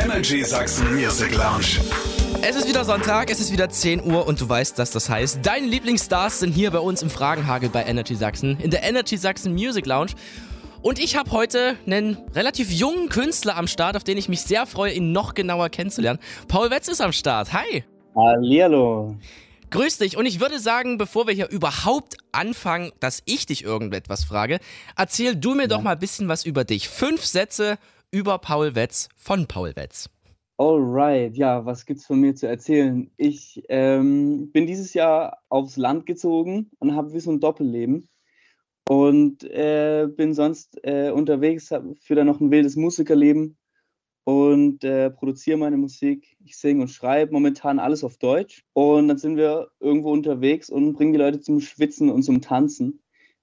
Energy Sachsen Music Lounge. Es ist wieder Sonntag, es ist wieder 10 Uhr und du weißt, dass das heißt, deine Lieblingsstars sind hier bei uns im Fragenhagel bei Energy Sachsen, in der Energy Sachsen Music Lounge. Und ich habe heute einen relativ jungen Künstler am Start, auf den ich mich sehr freue, ihn noch genauer kennenzulernen. Paul Wetz ist am Start. Hi. Hallihallo. Grüß dich. Und ich würde sagen, bevor wir hier überhaupt anfangen, dass ich dich irgendetwas frage, erzähl du mir doch mal ein bisschen was über dich. 5 Sätze über Paul Wetz von Paul Wetz. Alright, ja, was gibt's von mir zu erzählen? Ich bin dieses Jahr aufs Land gezogen und habe wie so ein Doppelleben und bin sonst unterwegs, führe dann noch ein wildes Musikerleben und produziere meine Musik. Ich singe und schreibe momentan alles auf Deutsch und dann sind wir irgendwo unterwegs und bringen die Leute zum Schwitzen und zum Tanzen.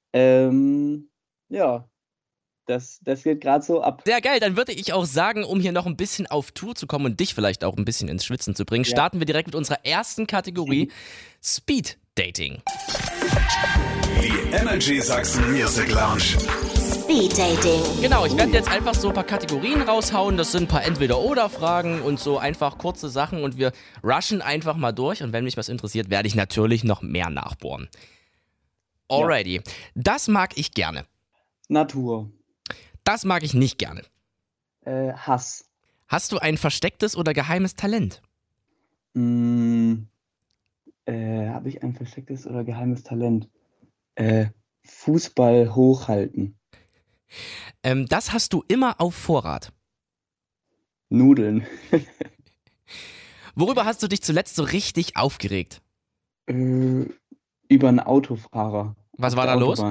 Ja. Das geht gerade so ab. Sehr geil, dann würde ich auch sagen, um hier noch ein bisschen auf Tour zu kommen und dich vielleicht auch ein bisschen ins Schwitzen zu bringen, starten wir direkt mit unserer ersten Kategorie, Speed Dating. Die Energy Sachsen Music Lounge. Speed Dating. Genau, ich werde jetzt einfach so ein paar Kategorien raushauen, das sind ein paar Entweder-Oder-Fragen und so einfach kurze Sachen und wir rushen einfach mal durch und wenn mich was interessiert, werde ich natürlich noch mehr nachbohren. Alrighty, ja. Das mag ich gerne. Natur. Das mag ich nicht gerne. Hass. Hast du ein verstecktes oder geheimes Talent? Habe ich ein verstecktes oder geheimes Talent? Fußball hochhalten. Das hast du immer auf Vorrat. Nudeln. Worüber hast du dich zuletzt so richtig aufgeregt? Über einen Autofahrer. Was war da los?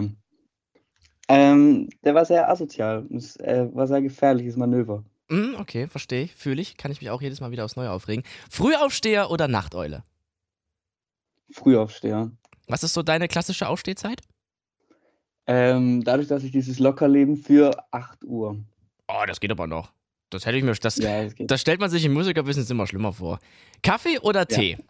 Der war sehr asozial. Das war sehr gefährliches Manöver. Okay, verstehe ich, fühle ich. Kann ich mich auch jedes Mal wieder aufs Neue aufregen. Frühaufsteher oder Nachteule? Frühaufsteher. Was ist so deine klassische Aufstehzeit? Dadurch, dass ich dieses Lockerleben für 8 Uhr. Oh, das geht aber noch. Das hätte ich mir. Das stellt man sich im Musikerbusiness immer schlimmer vor. Kaffee oder Tee?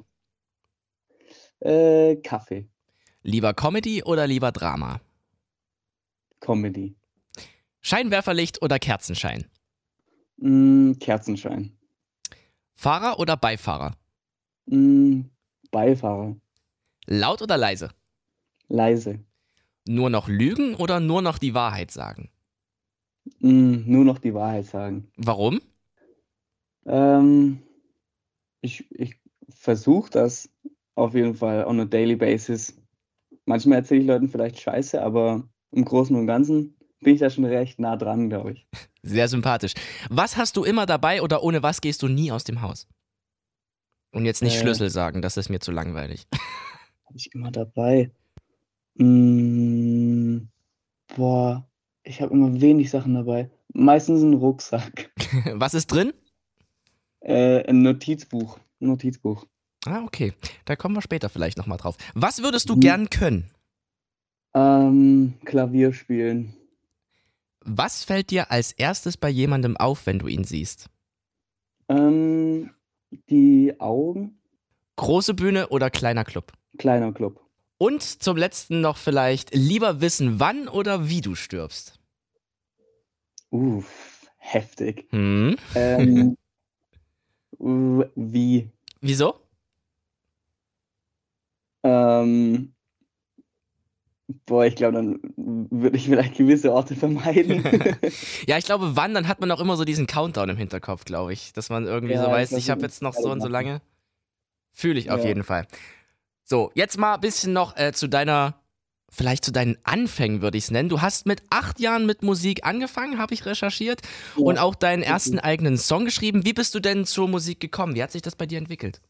Kaffee. Lieber Comedy oder lieber Drama? Comedy. Scheinwerferlicht oder Kerzenschein? Kerzenschein. Fahrer oder Beifahrer? Beifahrer. Laut oder leise? Leise. Nur noch lügen oder nur noch die Wahrheit sagen? Nur noch die Wahrheit sagen. Warum? Ich versuche das auf jeden Fall on a daily basis. Manchmal erzähle ich Leuten vielleicht Scheiße, aber im Großen und Ganzen bin ich da schon recht nah dran, glaube ich. Sehr sympathisch. Was hast du immer dabei oder ohne was gehst du nie aus dem Haus? Und jetzt nicht Schlüssel sagen, das ist mir zu langweilig. Habe ich immer dabei? Ich habe immer wenig Sachen dabei. Meistens ein Rucksack. Was ist drin? Ein Notizbuch. Ah, okay. Da kommen wir später vielleicht nochmal drauf. Was würdest du gern können? Klavier spielen. Was fällt dir als erstes bei jemandem auf, wenn du ihn siehst? Die Augen. Große Bühne oder kleiner Club? Kleiner Club. Und zum letzten noch vielleicht lieber wissen, wann oder wie du stirbst? Heftig. Wie? Wieso? Ich glaube, dann würde ich vielleicht gewisse Orte vermeiden. Ja, ich glaube, wann, dann hat man auch immer so diesen Countdown im Hinterkopf, glaube ich. Dass man irgendwie so weiß, ich habe jetzt noch so und so lange. Fühle ich auf jeden Fall. So, jetzt mal ein bisschen noch zu deinen Anfängen, würde ich es nennen. Du hast mit 8 Jahren mit Musik angefangen, habe ich recherchiert. Ja. Und auch deinen ersten eigenen Song geschrieben. Wie bist du denn zur Musik gekommen? Wie hat sich das bei dir entwickelt?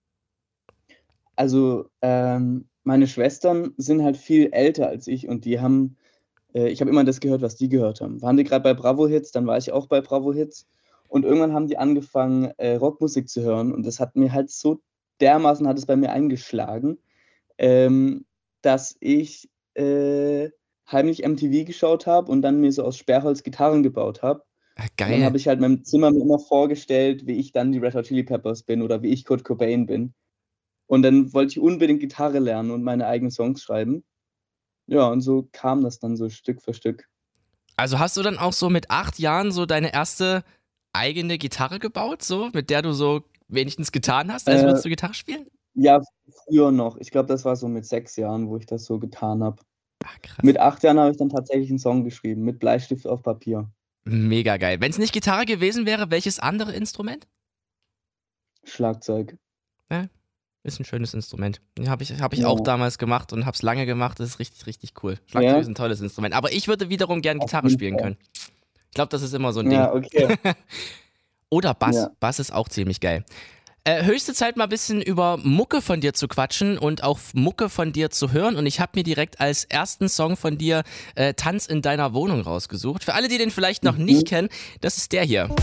Also, meine Schwestern sind halt viel älter als ich und die haben, ich habe immer das gehört, was die gehört haben. Waren die gerade bei Bravo Hits, dann war ich auch bei Bravo Hits und irgendwann haben die angefangen, Rockmusik zu hören und das hat mir halt so dermaßen hat es bei mir eingeschlagen, dass ich heimlich MTV geschaut habe und dann mir so aus Sperrholz Gitarren gebaut habe. Geil. Und dann habe ich halt in meinem Zimmer mir immer vorgestellt, wie ich dann die Red Hot Chili Peppers bin oder wie ich Kurt Cobain bin. Und dann wollte ich unbedingt Gitarre lernen und meine eigenen Songs schreiben. Ja, und so kam das dann so Stück für Stück. Also hast du dann auch so mit 8 Jahren so deine erste eigene Gitarre gebaut, so, mit der du so wenigstens getan hast, als würdest du Gitarre spielen? Ja, früher noch. Ich glaube, das war so mit 6 Jahren, wo ich das so getan habe. Ach, krass. Mit 8 Jahren habe ich dann tatsächlich einen Song geschrieben, mit Bleistift auf Papier. Mega geil. Wenn es nicht Gitarre gewesen wäre, welches andere Instrument? Schlagzeug. Ja, ist ein schönes Instrument. Hab ich auch damals gemacht und habe es lange gemacht. Das ist richtig, richtig cool. Schlagzeug ist ein tolles Instrument. Aber ich würde wiederum gern Gitarre spielen können. Ich glaube, das ist immer so ein Ding. Ja, okay. Oder Bass. Ja. Bass ist auch ziemlich geil. Höchste Zeit, mal ein bisschen über Mucke von dir zu quatschen und auch Mucke von dir zu hören. Und ich habe mir direkt als ersten Song von dir Tanz in deiner Wohnung rausgesucht. Für alle, die den vielleicht noch nicht kennen, das ist der hier.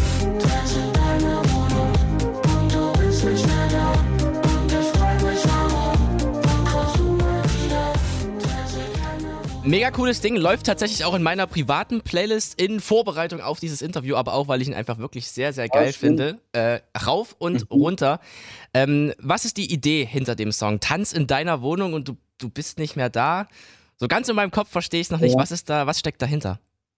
Mega cooles Ding, läuft tatsächlich auch in meiner privaten Playlist in Vorbereitung auf dieses Interview, aber auch, weil ich ihn einfach wirklich sehr, sehr geil finde. Rauf und runter. Was ist die Idee hinter dem Song? Tanz in deiner Wohnung und du bist nicht mehr da. So ganz in meinem Kopf verstehe ich es noch nicht. Was steckt dahinter?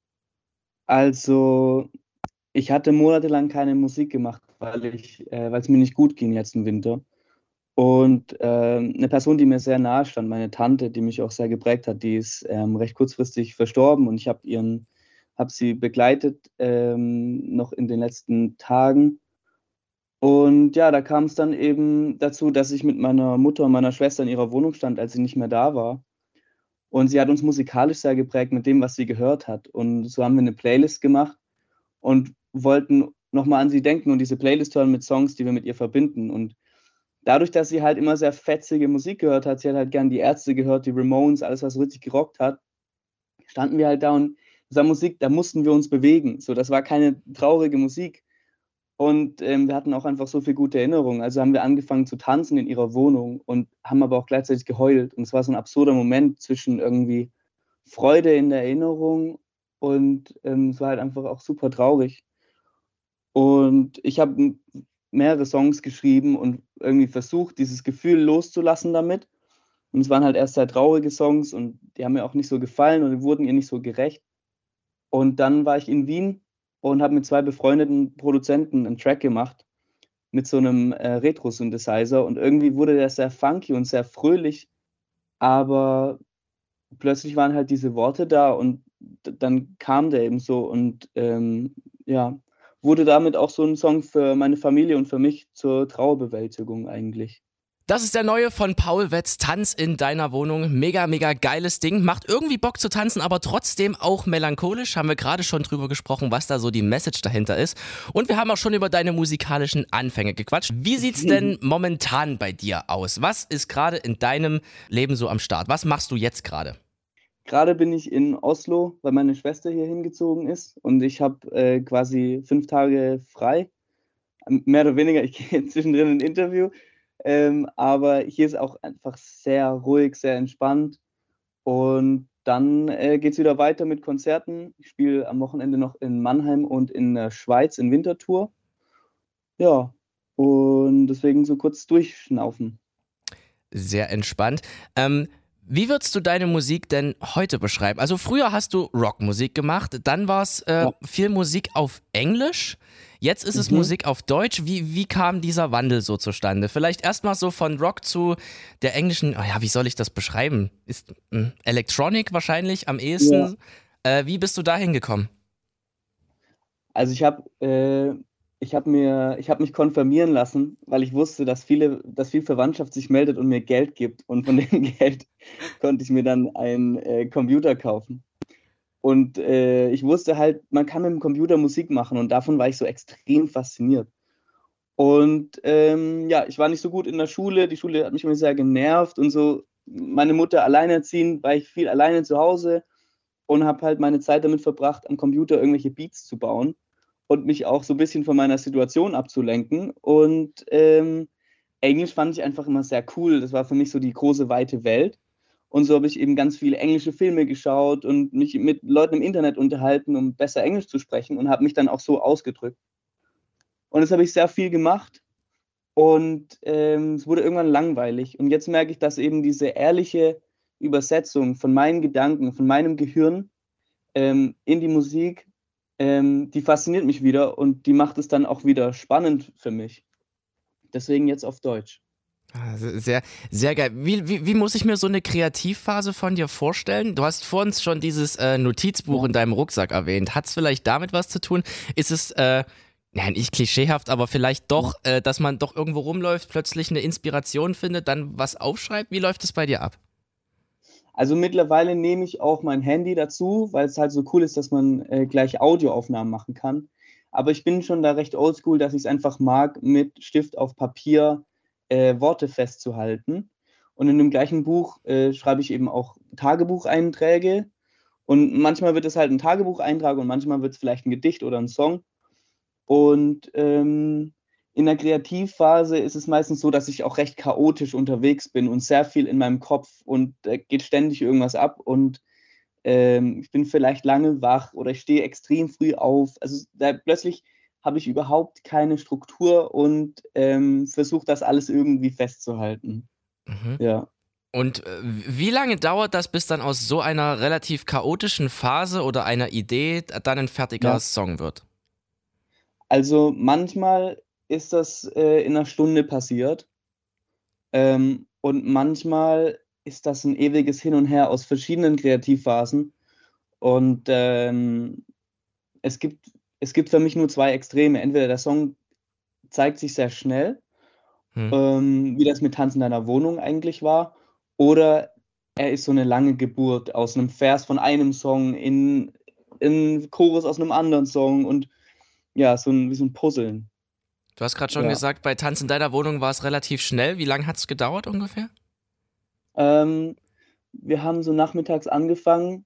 Also, ich hatte monatelang keine Musik gemacht, weil es mir nicht gut ging jetzt im Winter. Und eine Person, die mir sehr nahe stand, meine Tante, die mich auch sehr geprägt hat, die ist recht kurzfristig verstorben und ich habe sie begleitet noch in den letzten Tagen. Und ja, da kam es dann eben dazu, dass ich mit meiner Mutter und meiner Schwester in ihrer Wohnung stand, als sie nicht mehr da war. Und sie hat uns musikalisch sehr geprägt mit dem, was sie gehört hat. Und so haben wir eine Playlist gemacht und wollten nochmal an sie denken und diese Playlist hören mit Songs, die wir mit ihr verbinden. Und dadurch, dass sie halt immer sehr fetzige Musik gehört hat, sie hat halt gern die Ärzte gehört, die Ramones, alles, was so richtig gerockt hat, standen wir halt da und dieser Musik, da mussten wir uns bewegen. So, das war keine traurige Musik. Und wir hatten auch einfach so viele gute Erinnerungen. Also haben wir angefangen zu tanzen in ihrer Wohnung und haben aber auch gleichzeitig geheult. Und es war so ein absurder Moment zwischen irgendwie Freude in der Erinnerung und es war halt einfach auch super traurig. Und ich habe mehrere Songs geschrieben und irgendwie versucht, dieses Gefühl loszulassen damit. Und es waren halt erst sehr traurige Songs und die haben mir auch nicht so gefallen und die wurden ihr nicht so gerecht. Und dann war ich in Wien und habe mit 2 befreundeten Produzenten einen Track gemacht mit so einem Retro-Synthesizer und irgendwie wurde der sehr funky und sehr fröhlich, aber plötzlich waren halt diese Worte da und dann kam der eben so und ja, wurde damit auch so ein Song für meine Familie und für mich zur Trauerbewältigung eigentlich. Das ist der neue von Paul Wetz, Tanz in deiner Wohnung. Mega, mega geiles Ding. Macht irgendwie Bock zu tanzen, aber trotzdem auch melancholisch. Haben wir gerade schon drüber gesprochen, was da so die Message dahinter ist. Und wir haben auch schon über deine musikalischen Anfänge gequatscht. Wie sieht's denn momentan bei dir aus? Was ist gerade in deinem Leben so am Start? Was machst du jetzt gerade? Gerade bin ich in Oslo, weil meine Schwester hier hingezogen ist und ich habe quasi 5 Tage frei. Mehr oder weniger, ich gehe zwischendrin in ein Interview. Aber hier ist auch einfach sehr ruhig, sehr entspannt. Und dann geht es wieder weiter mit Konzerten. Ich spiele am Wochenende noch in Mannheim und in der Schweiz in Winterthur. Ja, und deswegen so kurz durchschnaufen. Sehr entspannt. Wie würdest du deine Musik denn heute beschreiben? Also früher hast du Rockmusik gemacht, dann war es viel Musik auf Englisch, jetzt ist es Musik auf Deutsch. Wie kam dieser Wandel so zustande? Vielleicht erstmal so von Rock zu der englischen, wie soll ich das beschreiben? Ist Electronic wahrscheinlich am ehesten. Ja. Wie bist du da hingekommen? Also ich habe mich konfirmieren lassen, weil ich wusste, dass viel Verwandtschaft sich meldet und mir Geld gibt. Und von dem Geld konnte ich mir dann einen Computer kaufen. Und ich wusste halt, man kann mit dem Computer Musik machen und davon war ich so extrem fasziniert. Und ich war nicht so gut in der Schule, die Schule hat mich immer sehr genervt und so. Meine Mutter alleinerziehend, war ich viel alleine zu Hause und habe halt meine Zeit damit verbracht, am Computer irgendwelche Beats zu bauen und mich auch so ein bisschen von meiner Situation abzulenken. Und Englisch fand ich einfach immer sehr cool. Das war für mich so die große, weite Welt. Und so habe ich eben ganz viele englische Filme geschaut und mich mit Leuten im Internet unterhalten, um besser Englisch zu sprechen und habe mich dann auch so ausgedrückt. Und das habe ich sehr viel gemacht und es wurde irgendwann langweilig. Und jetzt merke ich, dass eben diese ehrliche Übersetzung von meinen Gedanken, von meinem Gehirn in die Musik die fasziniert mich wieder und die macht es dann auch wieder spannend für mich. Deswegen jetzt auf Deutsch. Sehr, sehr geil. Wie muss ich mir so eine Kreativphase von dir vorstellen? Du hast vor uns schon dieses Notizbuch in deinem Rucksack erwähnt. Hat es vielleicht damit was zu tun? Ist es, nicht klischeehaft, aber vielleicht doch, dass man doch irgendwo rumläuft, plötzlich eine Inspiration findet, dann was aufschreibt? Wie läuft es bei dir ab? Also mittlerweile nehme ich auch mein Handy dazu, weil es halt so cool ist, dass man gleich Audioaufnahmen machen kann. Aber ich bin schon da recht oldschool, dass ich es einfach mag, mit Stift auf Papier Worte festzuhalten. Und in dem gleichen Buch schreibe ich eben auch Tagebucheinträge. Und manchmal wird es halt ein Tagebucheintrag und manchmal wird es vielleicht ein Gedicht oder ein Song. Und in der Kreativphase ist es meistens so, dass ich auch recht chaotisch unterwegs bin und sehr viel in meinem Kopf und geht ständig irgendwas ab und ich bin vielleicht lange wach oder ich stehe extrem früh auf. Also plötzlich habe ich überhaupt keine Struktur und versuche das alles irgendwie festzuhalten. Mhm. Ja. Und wie lange dauert das, bis dann aus so einer relativ chaotischen Phase oder einer Idee dann ein fertiger Song wird? Also manchmal ist das in einer Stunde passiert und manchmal ist das ein ewiges Hin und Her aus verschiedenen Kreativphasen und es gibt für mich nur zwei Extreme. Entweder der Song zeigt sich sehr schnell, wie das mit Tanz in deiner Wohnung eigentlich war, oder er ist so eine lange Geburt aus einem Vers von einem Song in Chorus aus einem anderen Song und ja, wie so ein Puzzeln. Du hast gerade schon gesagt, bei Tanz in deiner Wohnung war es relativ schnell. Wie lange hat es gedauert ungefähr? Wir haben so nachmittags angefangen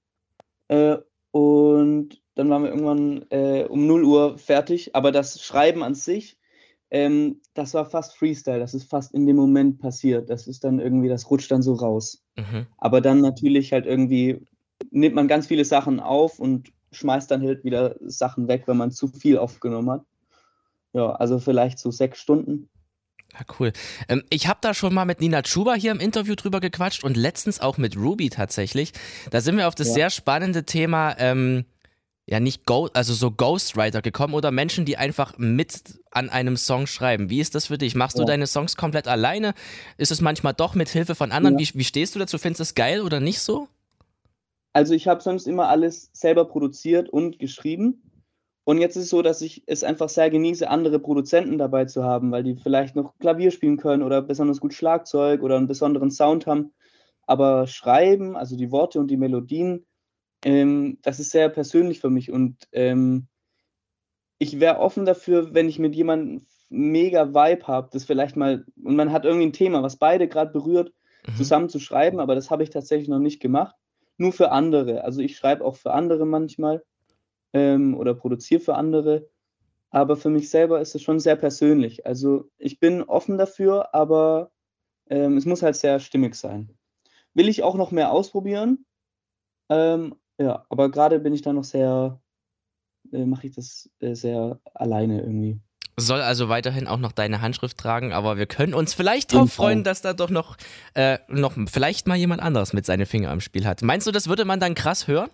und dann waren wir irgendwann um 0 Uhr fertig. Aber das Schreiben an sich, das war fast Freestyle. Das ist fast in dem Moment passiert. Das ist dann irgendwie, das rutscht dann so raus. Aber dann natürlich halt irgendwie nimmt man ganz viele Sachen auf und schmeißt dann halt wieder Sachen weg, wenn man zu viel aufgenommen hat. Ja, also vielleicht so 6 Stunden. Ja, cool. Ich habe da schon mal mit Nina Chuba hier im Interview drüber gequatscht und letztens auch mit Ruby tatsächlich. Da sind wir auf das sehr spannende Thema, so Ghostwriter gekommen oder Menschen, die einfach mit an einem Song schreiben. Wie ist das für dich? Machst du deine Songs komplett alleine? Ist es manchmal doch mit Hilfe von anderen? Wie stehst du dazu? Findest du es geil oder nicht so? Also ich habe sonst immer alles selber produziert und geschrieben. Und jetzt ist es so, dass ich es einfach sehr genieße, andere Produzenten dabei zu haben, weil die vielleicht noch Klavier spielen können oder besonders gut Schlagzeug oder einen besonderen Sound haben. Aber schreiben, also die Worte und die Melodien, das ist sehr persönlich für mich. Und ich wäre offen dafür, wenn ich mit jemandem mega Vibe habe, das vielleicht mal, und man hat irgendwie ein Thema, was beide gerade berührt, zusammen zu schreiben, aber das habe ich tatsächlich noch nicht gemacht. Nur für andere. Also ich schreibe auch für andere manchmal. Oder produziere für andere. Aber für mich selber ist es schon sehr persönlich. Also ich bin offen dafür, aber es muss halt sehr stimmig sein. Will ich auch noch mehr ausprobieren. Aber gerade bin ich da noch mache ich das sehr alleine irgendwie. Soll also weiterhin auch noch deine Handschrift tragen, aber wir können uns vielleicht drauf freuen, dass da doch noch vielleicht mal jemand anderes mit seinen Fingern am Spiel hat. Meinst du, das würde man dann krass hören?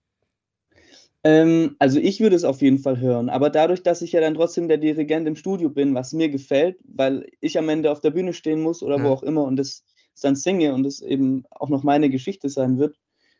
Also ich würde es auf jeden Fall hören, aber dadurch, dass ich ja dann trotzdem der Dirigent im Studio bin, was mir gefällt, weil ich am Ende auf der Bühne stehen muss oder wo auch immer und das dann singe und es eben auch noch meine Geschichte sein wird,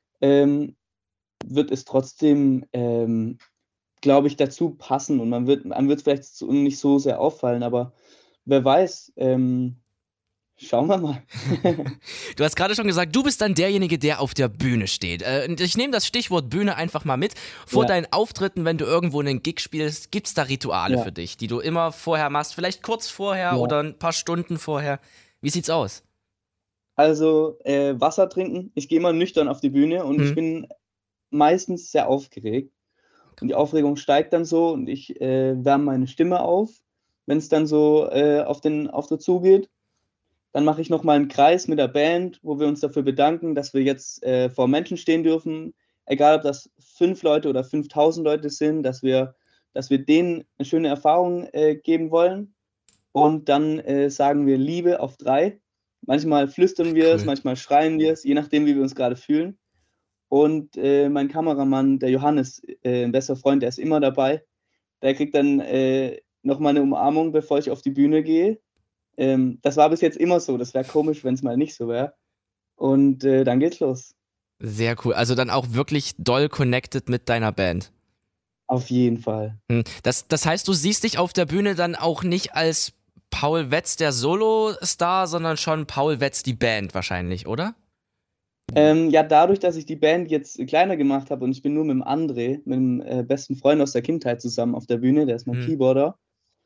wird es trotzdem, glaube ich, dazu passen und man wird es vielleicht nicht so sehr auffallen, aber wer weiß, schauen wir mal. Du hast gerade schon gesagt, du bist dann derjenige, der auf der Bühne steht. Ich nehme das Stichwort Bühne einfach mal mit. Vor deinen Auftritten, wenn du irgendwo einen Gig spielst, gibt es da Rituale für dich, die du immer vorher machst? Vielleicht kurz vorher oder ein paar Stunden vorher. Wie sieht's aus? Also Wasser trinken. Ich gehe immer nüchtern auf die Bühne und ich bin meistens sehr aufgeregt. Und die Aufregung steigt dann so und ich wärme meine Stimme auf, wenn es dann so auf den Auftritt zugeht. Dann mache ich nochmal einen Kreis mit der Band, wo wir uns dafür bedanken, dass wir jetzt vor Menschen stehen dürfen. Egal, ob das 5 Leute oder 5000 Leute sind, dass wir denen eine schöne Erfahrung geben wollen. Und dann sagen wir Liebe auf 3. Manchmal flüstern wir es, manchmal schreien wir es, je nachdem, wie wir uns gerade fühlen. und mein Kameramann, der Johannes, ein bester Freund, der ist immer dabei. Der kriegt dann nochmal eine Umarmung, bevor ich auf die Bühne gehe. Das war bis jetzt immer so. Das wäre komisch, wenn es mal nicht so wäre. Und dann geht's los. Sehr cool. Also dann auch wirklich doll connected mit deiner Band. Auf jeden Fall. Das heißt, du siehst dich auf der Bühne dann auch nicht als Paul Wetz, der Solo-Star, sondern schon Paul Wetz, die Band wahrscheinlich, oder? Ja, dadurch, dass ich die Band jetzt kleiner gemacht habe und ich bin nur mit dem André, mit dem besten Freund aus der Kindheit zusammen auf der Bühne, der ist mein Keyboarder.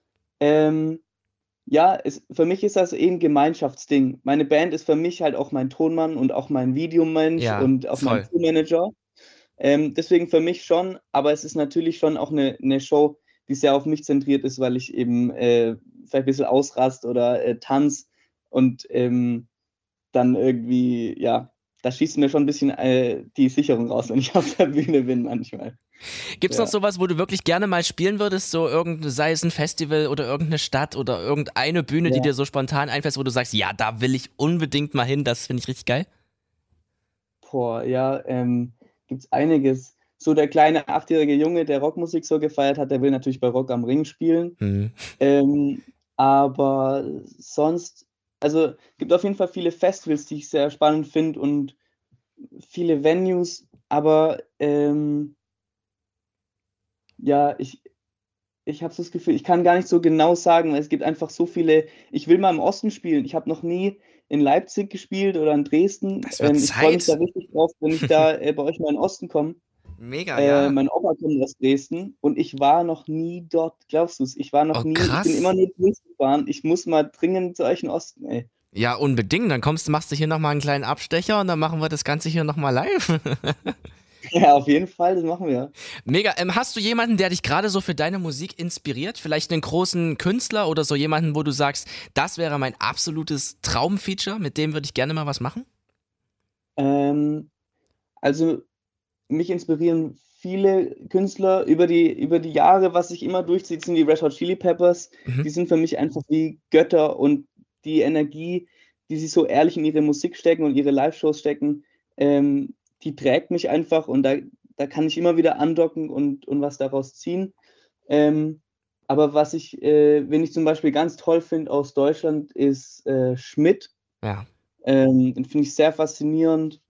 Ja, für mich ist das ein Gemeinschaftsding. Meine Band ist für mich halt auch mein Tonmann und auch mein Videomensch und auch mein Tourmanager. Deswegen für mich schon, aber es ist natürlich schon auch eine Show, die sehr auf mich zentriert ist, weil ich eben vielleicht ein bisschen ausrast oder tanz und dann irgendwie, ja, da schießt mir schon ein bisschen die Sicherung raus, wenn ich auf der Bühne bin manchmal. Gibt's noch sowas, wo du wirklich gerne mal spielen würdest, so sei es ein Festival oder irgendeine Stadt oder irgendeine Bühne, die dir so spontan einfällt, wo du sagst, ja, da will ich unbedingt mal hin, das finde ich richtig geil? Boah, ja, gibt's einiges. So der kleine 8-jährige Junge, der Rockmusik so gefeiert hat, der will natürlich bei Rock am Ring spielen. Aber sonst, also gibt auf jeden Fall viele Festivals, die ich sehr spannend finde und viele Venues, aber ja, ich habe so das Gefühl, ich kann gar nicht so genau sagen, weil es gibt einfach so viele. Ich will mal im Osten spielen. Ich habe noch nie in Leipzig gespielt oder in Dresden. Das wird Ich freue mich da richtig drauf, wenn ich da bei euch mal in den Osten komme. Mega, ja. Mein Opa kommt aus Dresden und ich war noch nie dort. Glaubst du es? Ich war noch nie. Krass. Ich bin immer nur Bus gefahren. Ich muss mal dringend zu euch in den Osten, ey. Ja, unbedingt. Dann machst du hier nochmal einen kleinen Abstecher und dann machen wir das Ganze hier nochmal live. Ja, auf jeden Fall, das machen wir. Mega. Hast du jemanden, der dich gerade so für deine Musik inspiriert? Vielleicht einen großen Künstler oder so jemanden, wo du sagst, das wäre mein absolutes Traumfeature, mit dem würde ich gerne mal was machen? Also mich inspirieren viele Künstler über die Jahre, was sich immer durchzieht, sind die Red Hot Chili Peppers. Die sind für mich einfach wie Götter und die Energie, die sie so ehrlich in ihre Musik stecken und ihre Live-Shows stecken, die trägt mich einfach und da kann ich immer wieder andocken und was daraus ziehen. Aber wen ich zum Beispiel ganz toll finde aus Deutschland, ist Schmidt. Ja. Den finde ich sehr faszinierend.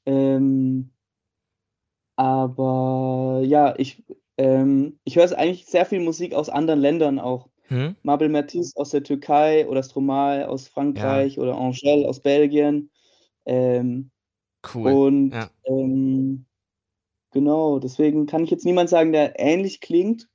Aber ja, ich höre eigentlich sehr viel Musik aus anderen Ländern auch. Mabel Matiz aus der Türkei oder Stromae aus Frankreich oder Angèle aus Belgien. Cool. Und genau, deswegen kann ich jetzt niemand sagen, der ähnlich klingt.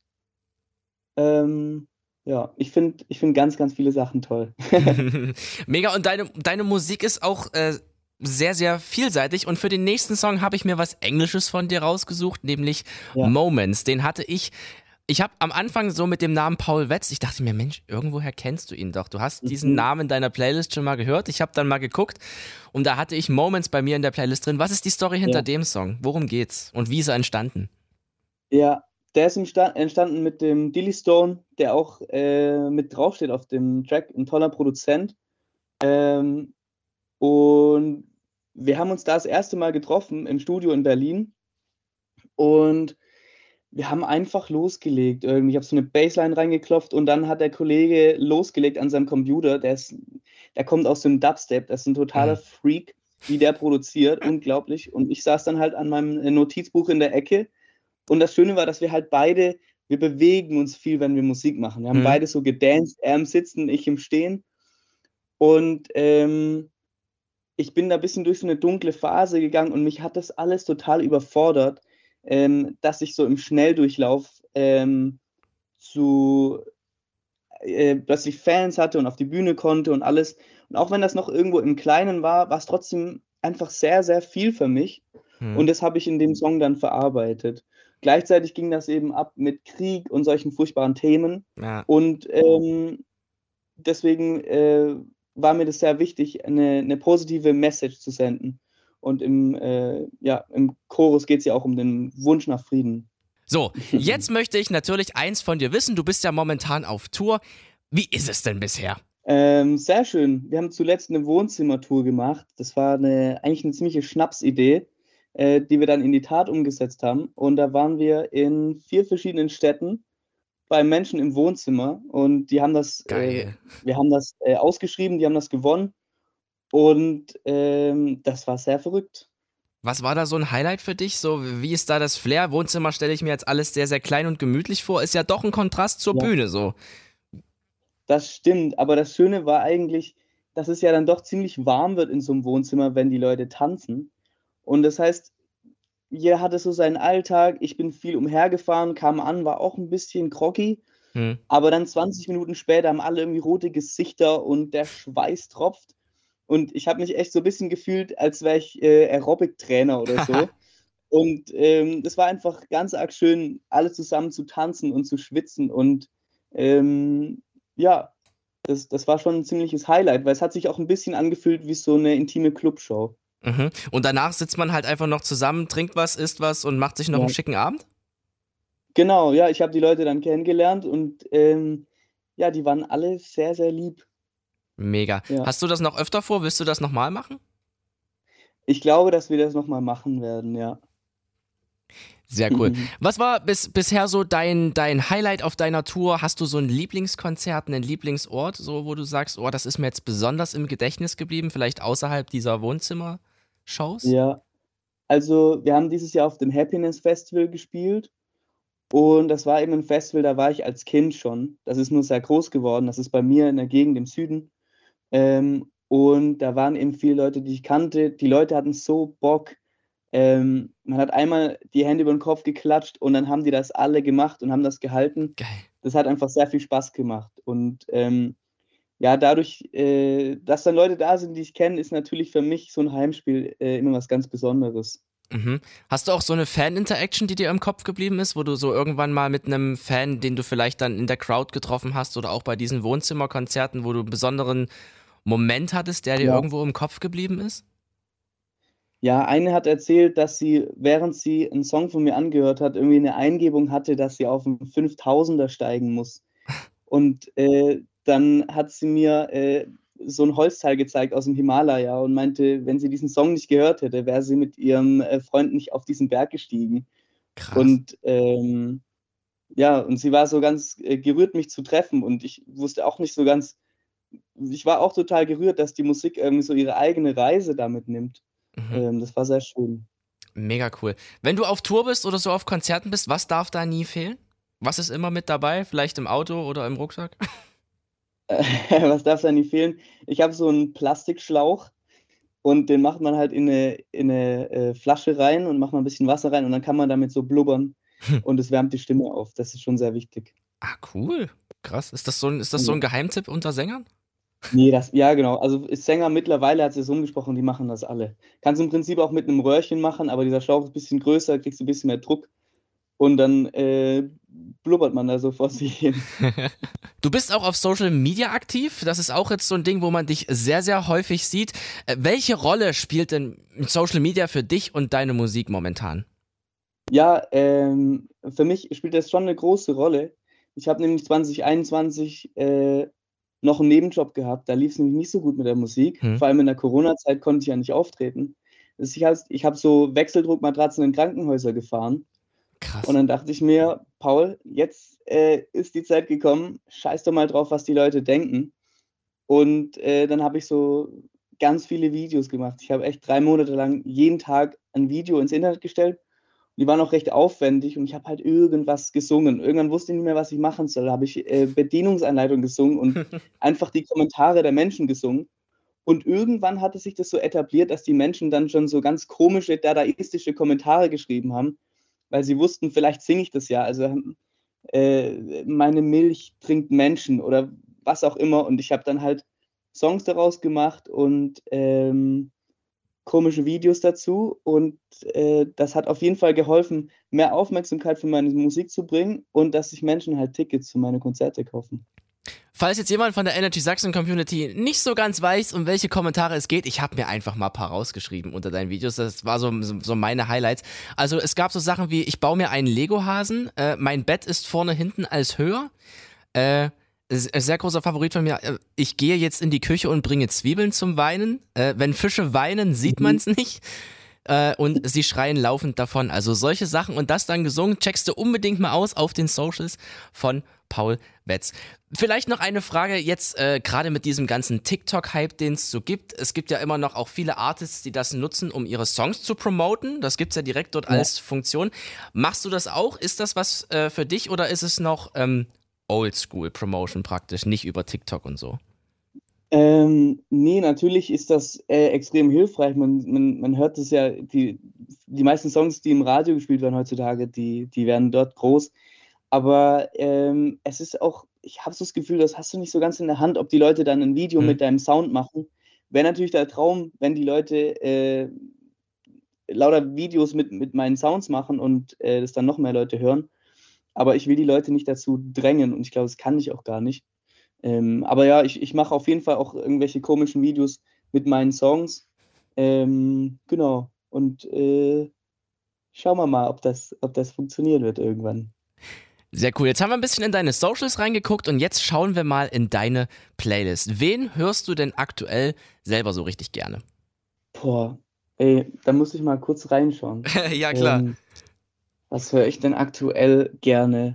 Ja, ich finde ganz, ganz viele Sachen toll. Mega, und deine Musik ist auch sehr, sehr vielseitig und für den nächsten Song habe ich mir was Englisches von dir rausgesucht, nämlich Moments. Den hatte ich habe am Anfang so mit dem Namen Paul Wetz, ich dachte mir, Mensch, irgendwoher kennst du ihn doch. Du hast diesen Namen in deiner Playlist schon mal gehört. Ich habe dann mal geguckt und da hatte ich Moments bei mir in der Playlist drin. Was ist die Story hinter dem Song? Worum geht's? Und wie ist er entstanden? Ja, der ist entstanden mit dem Dilly Stone, der auch mit draufsteht auf dem Track, ein toller Produzent. Und wir haben uns da das erste Mal getroffen im Studio in Berlin und wir haben einfach losgelegt. Ich habe so eine Bassline reingeklopft und dann hat der Kollege losgelegt an seinem Computer. Der kommt aus dem Dubstep, das ist ein totaler Freak, wie der produziert, unglaublich. Und ich saß dann halt an meinem Notizbuch in der Ecke. Und das Schöne war, dass wir halt beide, wir bewegen uns viel, wenn wir Musik machen. Wir haben beide so gedanced, er im Sitzen, ich im Stehen. Und ich bin da ein bisschen durch so eine dunkle Phase gegangen und mich hat das alles total überfordert, dass ich so im Schnelldurchlauf plötzlich Fans hatte und auf die Bühne konnte und alles. Und auch wenn das noch irgendwo im Kleinen war, war es trotzdem einfach sehr, sehr viel für mich. Und das habe ich in dem Song dann verarbeitet. Gleichzeitig ging das eben ab mit Krieg und solchen furchtbaren Themen. Ja. Und deswegen war mir das sehr wichtig, eine positive Message zu senden. Und im Chorus geht es ja auch um den Wunsch nach Frieden. So, jetzt möchte ich natürlich eins von dir wissen. Du bist ja momentan auf Tour. Wie ist es denn bisher? Sehr schön. Wir haben zuletzt eine Wohnzimmertour gemacht. Das war eigentlich eine ziemliche Schnapsidee. die wir dann in die Tat umgesetzt haben. Und da waren wir in 4 verschiedenen Städten bei Menschen im Wohnzimmer und die haben das, Geil. wir haben das ausgeschrieben, die haben das gewonnen und das war sehr verrückt. Was war da so ein Highlight für dich? So, wie ist da das Flair? Wohnzimmer stelle ich mir jetzt alles sehr, sehr klein und gemütlich vor. Ist ja doch ein Kontrast zur Ja. Bühne so. Das stimmt, aber das Schöne war eigentlich, dass es ja dann doch ziemlich warm wird in so einem Wohnzimmer, wenn die Leute tanzen. Und das heißt, jeder hatte so seinen Alltag. Ich bin viel umhergefahren, kam an, war auch ein bisschen groggy, aber dann 20 Minuten später haben alle irgendwie rote Gesichter und der Schweiß tropft. Und ich habe mich echt so ein bisschen gefühlt, als wäre ich Aerobic-Trainer oder so. Und das war einfach ganz arg schön, alle zusammen zu tanzen und zu schwitzen. Und ja, das war schon ein ziemliches Highlight, weil es hat sich auch ein bisschen angefühlt wie so eine intime Clubshow. Mhm. Und danach sitzt man halt einfach noch zusammen, trinkt was, isst was und macht sich noch Ja. einen schicken Abend? Genau, ja, ich habe die Leute dann kennengelernt und ja, die waren alle sehr, sehr lieb. Mega. Ja. Hast du das noch öfter vor? Willst du das nochmal machen? Ich glaube, dass wir das nochmal machen werden, ja. Sehr cool. Was war bisher so dein Highlight auf deiner Tour? Hast du so ein Lieblingskonzert, einen Lieblingsort, so wo du sagst, oh, das ist mir jetzt besonders im Gedächtnis geblieben, vielleicht außerhalb dieser Wohnzimmershows? Ja, also wir haben dieses Jahr auf dem Happiness Festival gespielt und das war eben ein Festival, da war ich als Kind schon. Das ist nur sehr groß geworden. Das ist bei mir in der Gegend im Süden. Und da waren eben viele Leute, die ich kannte. Die Leute hatten so Bock. Man hat einmal die Hände über den Kopf geklatscht und dann haben die das alle gemacht und haben das gehalten. Geil. Das hat einfach sehr viel Spaß gemacht. Und ja, dadurch, dass dann Leute da sind, die ich kenne, ist natürlich für mich so ein Heimspiel immer was ganz Besonderes. Mhm. Hast du auch so eine Fan-Interaction, die dir im Kopf geblieben ist, wo du so irgendwann mal mit einem Fan, den du vielleicht dann in der Crowd getroffen hast oder auch bei diesen Wohnzimmerkonzerten, wo du einen besonderen Moment hattest, der dir Ja. irgendwo im Kopf geblieben ist? Ja, eine hat erzählt, dass sie, während sie einen Song von mir angehört hat, irgendwie eine Eingebung hatte, dass sie auf einen 5000er steigen muss. Und dann hat sie mir so ein Holzteil gezeigt aus dem Himalaya und meinte, wenn sie diesen Song nicht gehört hätte, wäre sie mit ihrem Freund nicht auf diesen Berg gestiegen. Krass. Und ja, und sie war so ganz gerührt, mich zu treffen. Und ich wusste auch nicht so ganz, ich war auch total gerührt, dass die Musik irgendwie so ihre eigene Reise damit nimmt. Das war sehr schön. Mega cool. Wenn du auf Tour bist oder so auf Konzerten bist, was darf da nie fehlen? Was ist immer mit dabei? Vielleicht im Auto oder im Rucksack? Was darf da nicht fehlen? Ich habe so einen Plastikschlauch und den macht man halt in eine Flasche rein und macht mal ein bisschen Wasser rein und dann kann man damit so blubbern und es wärmt die Stimme auf. Das ist schon sehr wichtig. Ah, cool. Krass. Ist das so ein Geheimtipp unter Sängern? Nee, ja genau. Also Sänger mittlerweile hat es so umgesprochen, die machen das alle. Kannst du im Prinzip auch mit einem Röhrchen machen, aber dieser Schlauch ist ein bisschen größer, kriegst du ein bisschen mehr Druck und dann blubbert man da so vor sich hin. Du bist auch auf Social Media aktiv. Das ist auch jetzt so ein Ding, wo man dich sehr, sehr häufig sieht. Welche Rolle spielt denn Social Media für dich und deine Musik momentan? Ja, für mich spielt das schon eine große Rolle. Ich habe nämlich 2021 noch einen Nebenjob gehabt. Da lief es nämlich nicht so gut mit der Musik. Vor allem in der Corona-Zeit konnte ich ja nicht auftreten. Ich habe so Wechseldruckmatratzen in Krankenhäuser gefahren. Krass. Und dann dachte ich mir, Paul, jetzt ist die Zeit gekommen, scheiß doch mal drauf, was die Leute denken. Und dann habe ich so ganz viele Videos gemacht. Ich habe echt 3 Monate lang jeden Tag ein Video ins Internet gestellt. Die waren auch recht aufwendig und ich habe halt irgendwas gesungen. Irgendwann wusste ich nicht mehr, was ich machen soll. Da habe ich Bedienungsanleitung gesungen und einfach die Kommentare der Menschen gesungen. Und irgendwann hatte sich das so etabliert, dass die Menschen dann schon so ganz komische, dadaistische Kommentare geschrieben haben, weil sie wussten, vielleicht singe ich das ja. Also meine Milch trinkt Menschen oder was auch immer. Und ich habe dann halt Songs daraus gemacht und komische Videos dazu und das hat auf jeden Fall geholfen, mehr Aufmerksamkeit für meine Musik zu bringen und dass sich Menschen halt Tickets für meine Konzerte kaufen. Falls jetzt jemand von der Energy Sachsen Community nicht so ganz weiß, um welche Kommentare es geht, ich habe mir einfach mal ein paar rausgeschrieben unter deinen Videos. Das war so meine Highlights. Also es gab so Sachen wie, ich baue mir einen Lego-Hasen, mein Bett ist vorne hinten als höher, sehr großer Favorit von mir, ich gehe jetzt in die Küche und bringe Zwiebeln zum Weinen. Wenn Fische weinen, sieht man es nicht. und sie schreien laufend davon. Also solche Sachen und das dann gesungen, checkst du unbedingt mal aus auf den Socials von Paul Wetz. Vielleicht noch eine Frage jetzt, gerade mit diesem ganzen TikTok-Hype, den es so gibt. Es gibt ja immer noch auch viele Artists, die das nutzen, um ihre Songs zu promoten. Das gibt es ja direkt dort als Funktion. Machst du das auch? Ist das was für dich oder ist es noch Oldschool-Promotion praktisch, nicht über TikTok und so? Nee, natürlich ist das extrem hilfreich. Man hört es ja, die meisten Songs, die im Radio gespielt werden heutzutage, die werden dort groß. Aber es ist auch, ich habe so das Gefühl, das hast du nicht so ganz in der Hand, ob die Leute dann ein Video mit deinem Sound machen. Wäre natürlich der Traum, wenn die Leute lauter Videos mit meinen Sounds machen und das dann noch mehr Leute hören. Aber ich will die Leute nicht dazu drängen und ich glaube, das kann ich auch gar nicht. Aber ja, ich mache auf jeden Fall auch irgendwelche komischen Videos mit meinen Songs. Genau. Und schauen wir mal, ob das funktionieren wird irgendwann. Sehr cool. Jetzt haben wir ein bisschen in deine Socials reingeguckt und jetzt schauen wir mal in deine Playlist. Wen hörst du denn aktuell selber so richtig gerne? Boah, ey, da muss ich mal kurz reinschauen. Ja, klar. Was höre ich denn aktuell gerne?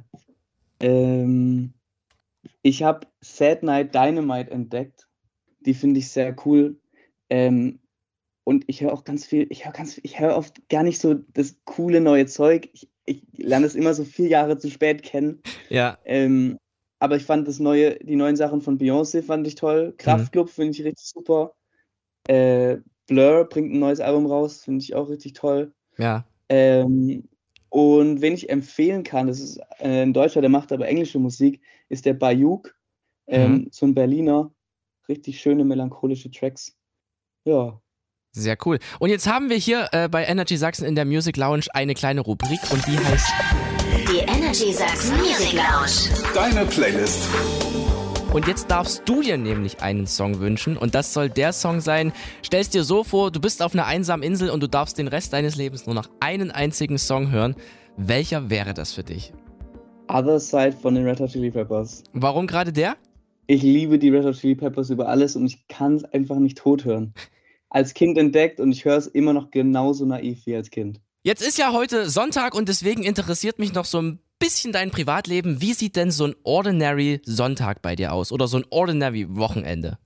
Ich habe Sad Night Dynamite entdeckt. Die finde ich sehr cool. Und ich höre auch ganz viel, ich höre oft gar nicht so das coole neue Zeug. Ich lerne es immer so 4 Jahre zu spät kennen. Ja. Aber ich fand die neuen Sachen von Beyoncé fand ich toll. Kraftklub finde ich richtig super. Blur bringt ein neues Album raus, finde ich auch richtig toll. Ja. Und wen ich empfehlen kann, das ist ein Deutscher, der macht aber englische Musik, ist der Bayuk, so ein Berliner. Richtig schöne, melancholische Tracks. Ja. Sehr cool. Und jetzt haben wir hier bei Energy Sachsen in der Music Lounge eine kleine Rubrik und die heißt Die Energy Sachsen Music Lounge. Deine Playlist. Und jetzt darfst du dir nämlich einen Song wünschen und das soll der Song sein. Stell's dir so vor, du bist auf einer einsamen Insel und du darfst den Rest deines Lebens nur noch einen einzigen Song hören. Welcher wäre das für dich? Other Side von den Red Hot Chili Peppers. Warum gerade der? Ich liebe die Red Hot Chili Peppers über alles und ich kann es einfach nicht tot hören. Als Kind entdeckt und ich höre es immer noch genauso naiv wie als Kind. Jetzt ist ja heute Sonntag und deswegen interessiert mich noch so ein bisschen dein Privatleben. Wie sieht denn so ein Ordinary Sonntag bei dir aus oder so ein Ordinary Wochenende?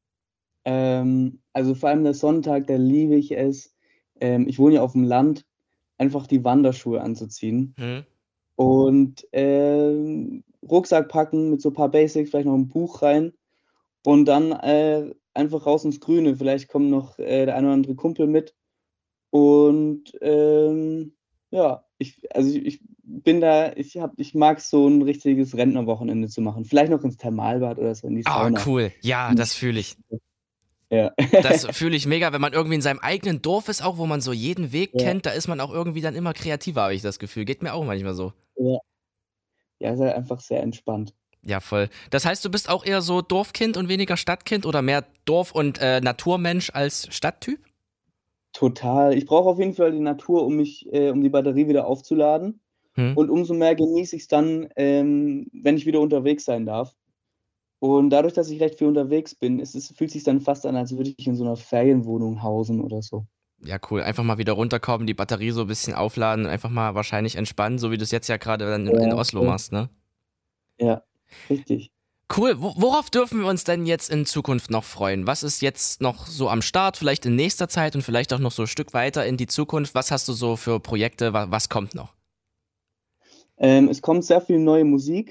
Also vor allem der Sonntag, da liebe ich es. Ich wohne ja auf dem Land, einfach die Wanderschuhe anzuziehen und Rucksack packen mit so ein paar Basics, vielleicht noch ein Buch rein und dann einfach raus ins Grüne. Vielleicht kommt noch der eine oder andere Kumpel mit und ja, ich bin da, ich mag so ein richtiges Rentnerwochenende zu machen. Vielleicht noch ins Thermalbad oder so in die Sauna. Ah, cool. Ja, das fühle ich. Ja. Das fühle ich mega, wenn man irgendwie in seinem eigenen Dorf ist, auch wo man so jeden Weg kennt, da ist man auch irgendwie dann immer kreativer, habe ich das Gefühl. Geht mir auch manchmal so. Ja, ist halt einfach sehr entspannt. Ja, voll. Das heißt, du bist auch eher so Dorfkind und weniger Stadtkind oder mehr Dorf- und Naturmensch als Stadttyp? Total. Ich brauche auf jeden Fall die Natur, um die Batterie wieder aufzuladen. Und umso mehr genieße ich es dann, wenn ich wieder unterwegs sein darf. Und dadurch, dass ich recht viel unterwegs bin, fühlt es sich dann fast an, als würde ich in so einer Ferienwohnung hausen oder so. Ja, cool. Einfach mal wieder runterkommen, die Batterie so ein bisschen aufladen und einfach mal wahrscheinlich entspannen, so wie du es jetzt ja gerade dann in Oslo machst, ne? Ja, richtig. Cool. Worauf dürfen wir uns denn jetzt in Zukunft noch freuen? Was ist jetzt noch so am Start, vielleicht in nächster Zeit und vielleicht auch noch so ein Stück weiter in die Zukunft? Was hast du so für Projekte? Was kommt noch? Es kommt sehr viel neue Musik.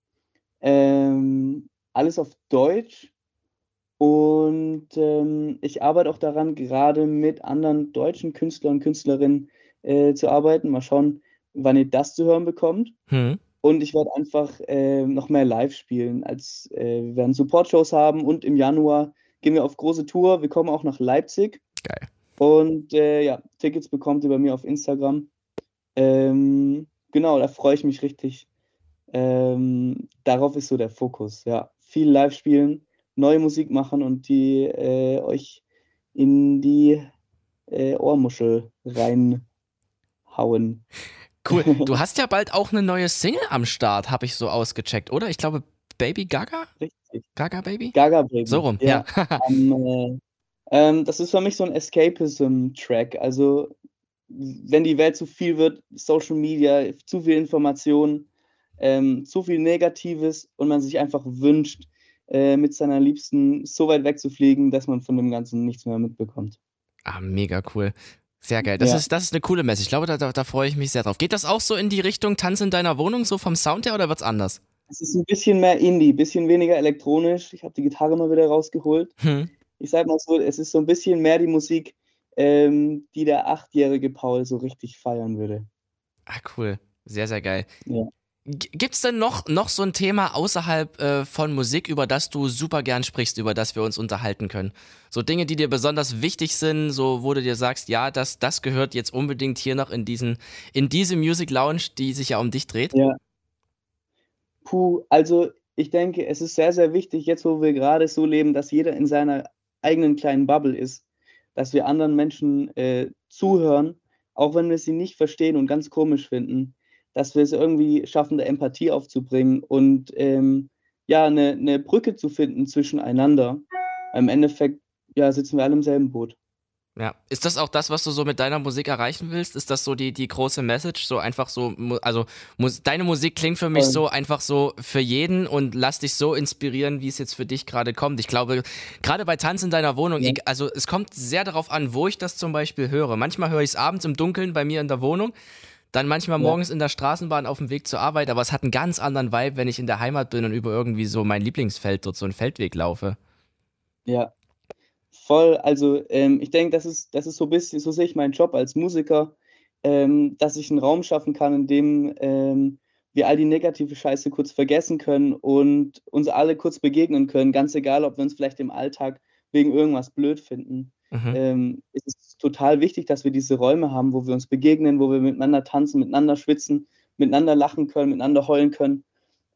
Alles auf Deutsch. Und ich arbeite auch daran, gerade mit anderen deutschen Künstlern und Künstlerinnen zu arbeiten. Mal schauen, wann ihr das zu hören bekommt. Und ich werde einfach noch mehr live spielen. Wir werden Support-Shows haben und im Januar gehen wir auf große Tour. Wir kommen auch nach Leipzig. Geil. Und ja, Tickets bekommt ihr bei mir auf Instagram. Genau, da freue ich mich richtig. Darauf ist so der Fokus. Ja, viel live spielen, neue Musik machen und die euch in die Ohrmuschel reinhauen. Cool. Du hast ja bald auch eine neue Single am Start, habe ich so ausgecheckt, oder? Ich glaube, Baby Gaga? Richtig. Gaga Baby? Gaga Baby. So rum, ja. Das ist für mich so ein Escapism-Track. Also, wenn die Welt zu viel wird, Social Media, zu viel Information, zu viel Negatives und man sich einfach wünscht, mit seiner Liebsten so weit wegzufliegen, dass man von dem Ganzen nichts mehr mitbekommt. Ah, mega cool. Sehr geil. Das ist eine coole Message. Ich glaube, da freue ich mich sehr drauf. Geht das auch so in die Richtung Tanz in deiner Wohnung, so vom Sound her, oder wird's anders? Es ist ein bisschen mehr Indie, ein bisschen weniger elektronisch. Ich habe die Gitarre mal wieder rausgeholt. Ich sag mal so, es ist so ein bisschen mehr die Musik, die der 8-jährige Paul so richtig feiern würde. Ah, cool. Sehr, sehr geil. Ja. Gibt's denn noch so ein Thema außerhalb von Musik, über das du super gern sprichst, über das wir uns unterhalten können? So Dinge, die dir besonders wichtig sind, so wo du dir sagst, ja, das gehört jetzt unbedingt hier noch in diese Music Lounge, die sich ja um dich dreht? Ja. Also ich denke, es ist sehr, sehr wichtig, jetzt wo wir gerade so leben, dass jeder in seiner eigenen kleinen Bubble ist, dass wir anderen Menschen zuhören, auch wenn wir sie nicht verstehen und ganz komisch finden, dass wir es irgendwie schaffen, da Empathie aufzubringen und eine Brücke zu finden zwischeneinander. Im Endeffekt sitzen wir alle im selben Boot. Ja. Ist das auch das, was du so mit deiner Musik erreichen willst? Ist das so die große Message? So einfach so, also deine Musik klingt für mich so einfach so für jeden und lass dich so inspirieren, wie es jetzt für dich gerade kommt. Ich glaube, gerade bei Tanz in deiner Wohnung, also es kommt sehr darauf an, wo ich das zum Beispiel höre. Manchmal höre ich es abends im Dunkeln bei mir in der Wohnung, dann manchmal morgens in der Straßenbahn auf dem Weg zur Arbeit, aber es hat einen ganz anderen Vibe, wenn ich in der Heimat bin und über irgendwie so mein Lieblingsfeld dort so einen Feldweg laufe. Ja. Voll, also ich denke, das ist so ein bisschen, so sehe ich meinen Job als Musiker, dass ich einen Raum schaffen kann, in dem wir all die negative Scheiße kurz vergessen können und uns alle kurz begegnen können, ganz egal, ob wir uns vielleicht im Alltag wegen irgendwas blöd finden. Es ist total wichtig, dass wir diese Räume haben, wo wir uns begegnen, wo wir miteinander tanzen, miteinander schwitzen, miteinander lachen können, miteinander heulen können.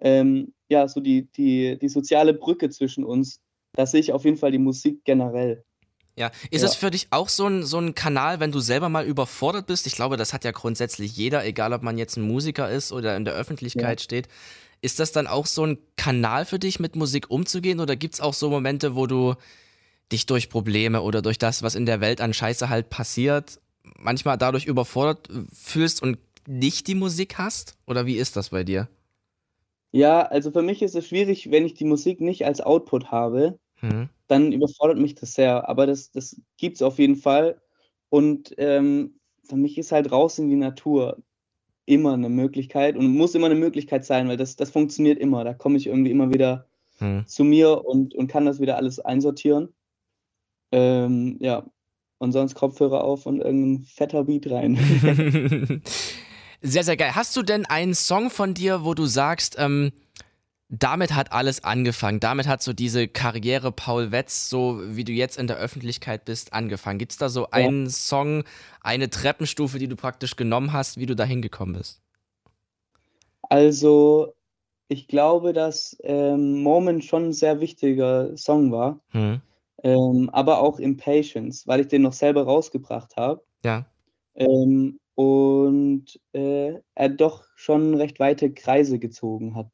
So die soziale Brücke zwischen uns. Das sehe ich auf jeden Fall die Musik generell. Ja, ist es für dich auch so ein Kanal, wenn du selber mal überfordert bist? Ich glaube, das hat ja grundsätzlich jeder, egal ob man jetzt ein Musiker ist oder in der Öffentlichkeit steht. Ist das dann auch so ein Kanal für dich, mit Musik umzugehen? Oder gibt es auch so Momente, wo du dich durch Probleme oder durch das, was in der Welt an Scheiße halt passiert, manchmal dadurch überfordert fühlst und nicht die Musik hast? Oder wie ist das bei dir? Ja, also für mich ist es schwierig, wenn ich die Musik nicht als Output habe, dann überfordert mich das sehr. Aber das gibt es auf jeden Fall. Und für mich ist halt raus in die Natur immer eine Möglichkeit und muss immer eine Möglichkeit sein, weil das funktioniert immer. Da komme ich irgendwie immer wieder zu mir und kann das wieder alles einsortieren. Und sonst Kopfhörer auf und irgendein fetter Beat rein. Sehr, sehr geil. Hast du denn einen Song von dir, wo du sagst, damit hat alles angefangen, damit hat so diese Karriere Paul Wetz, so wie du jetzt in der Öffentlichkeit bist, angefangen? Gibt es da so einen Song, eine Treppenstufe, die du praktisch genommen hast, wie du da hingekommen bist? Also, ich glaube, dass Moment schon ein sehr wichtiger Song war, aber auch Impatience, weil ich den noch selber rausgebracht habe. Ja. Und er doch schon recht weite Kreise gezogen hat.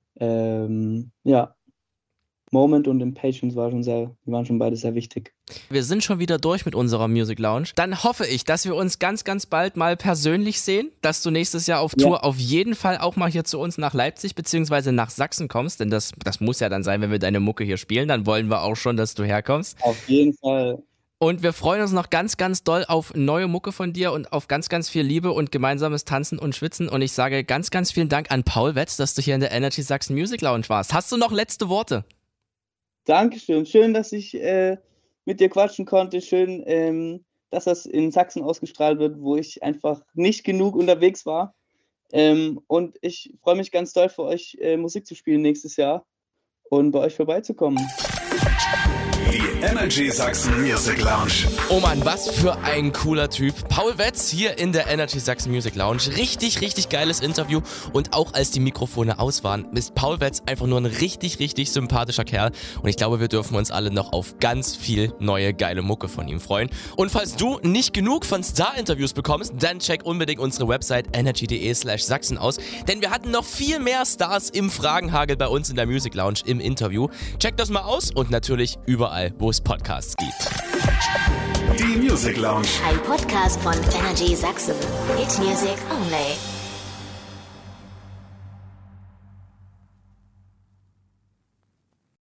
Moment und Impatience waren schon beide sehr wichtig. Wir sind schon wieder durch mit unserer Music Lounge. Dann hoffe ich, dass wir uns ganz, ganz bald mal persönlich sehen, dass du nächstes Jahr auf Tour auf jeden Fall auch mal hier zu uns nach Leipzig bzw. nach Sachsen kommst, denn das muss ja dann sein, wenn wir deine Mucke hier spielen, dann wollen wir auch schon, dass du herkommst. Auf jeden Fall. Und wir freuen uns noch ganz, ganz doll auf neue Mucke von dir und auf ganz, ganz viel Liebe und gemeinsames Tanzen und Schwitzen. Und ich sage ganz, ganz vielen Dank an Paul Wetz, dass du hier in der Energy Sachsen Music Lounge warst. Hast du noch letzte Worte? Dankeschön. Schön, dass ich mit dir quatschen konnte. Schön, dass das in Sachsen ausgestrahlt wird, wo ich einfach nicht genug unterwegs war. Und ich freue mich ganz doll für euch, Musik zu spielen nächstes Jahr und bei euch vorbeizukommen. Die Energy Sachsen Music Lounge. Oh Mann, was für ein cooler Typ. Paul Wetz hier in der Energy Sachsen Music Lounge. Richtig, richtig geiles Interview. Und auch als die Mikrofone aus waren, ist Paul Wetz einfach nur ein richtig, richtig sympathischer Kerl. Und ich glaube, wir dürfen uns alle noch auf ganz viel neue, geile Mucke von ihm freuen. Und falls du nicht genug von Star-Interviews bekommst, dann check unbedingt unsere Website energy.de/Sachsen aus. Denn wir hatten noch viel mehr Stars im Fragenhagel bei uns in der Music Lounge im Interview. Check das mal aus und natürlich überall überall, wo es Podcasts gibt. Die Music Lounge. Ein Podcast von Energy Sachsen. Hit Music only.